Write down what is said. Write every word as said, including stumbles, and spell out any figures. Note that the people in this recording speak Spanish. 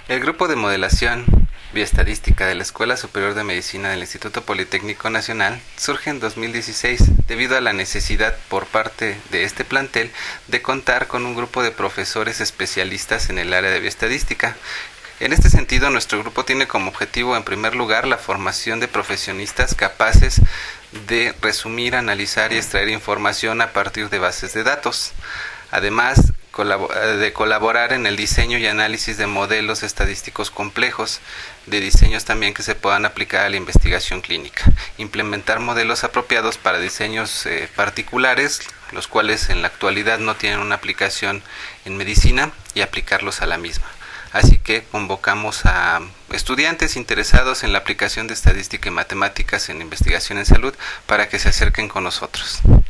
El grupo de modelación bioestadística de la Escuela Superior de Medicina del Instituto Politécnico Nacional surge en dos mil dieciséis debido a la necesidad por parte de este plantel de contar con un grupo de profesores especialistas en el área de bioestadística. En este sentido, nuestro grupo tiene como objetivo, en primer lugar, la formación de profesionistas capaces de resumir, analizar y extraer información a partir de bases de datos. Además, de colaborar en el diseño y análisis de modelos estadísticos complejos, de diseños también que se puedan aplicar a la investigación clínica, implementar modelos apropiados para diseños eh, particulares, los cuales en la actualidad no tienen una aplicación en medicina, y aplicarlos a la misma. Así que convocamos a estudiantes interesados en la aplicación de estadística y matemáticas en investigación en salud para que se acerquen con nosotros.